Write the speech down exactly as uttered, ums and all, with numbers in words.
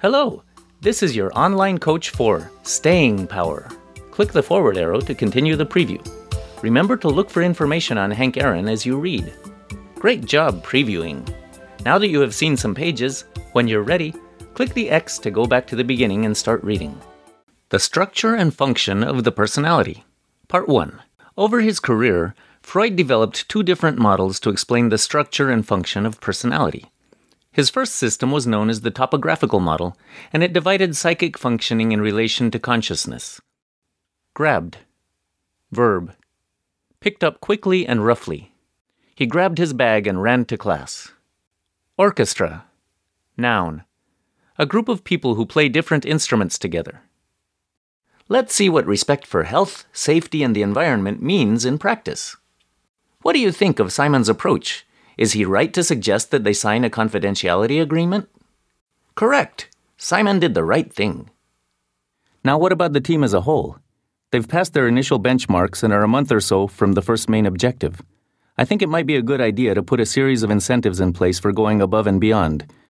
Hello, this is your online coach for Staying Power. Click the forward arrow to continue the preview. Remember to look for information on Hank Aaron as you read. Great job previewing. Now that you have seen some pages, when you're ready, click the X to go back to the beginning and start reading. The Structure and Function of the Personality. Part one. Over his career, Freud developed two different models to explain the structure and function of personality. His first system was known as the topographical model, and it divided psychic functioning in relation to consciousness. Grabbed. Verb. Picked up quickly and roughly. He grabbed his bag and ran to class. Orchestra. Noun. A group of people who play different instruments together. Let's see what respect for health, safety, and the environment means in practice. What do you think of Simon's approach? Is he right to suggest that they sign a confidentiality agreement? Correct. Simon did the right thing. Now what about the team as a whole? They've passed their initial benchmarks and are a month or so from the first main objective. I think it might be a good idea to put a series of incentives in place for going above and beyond,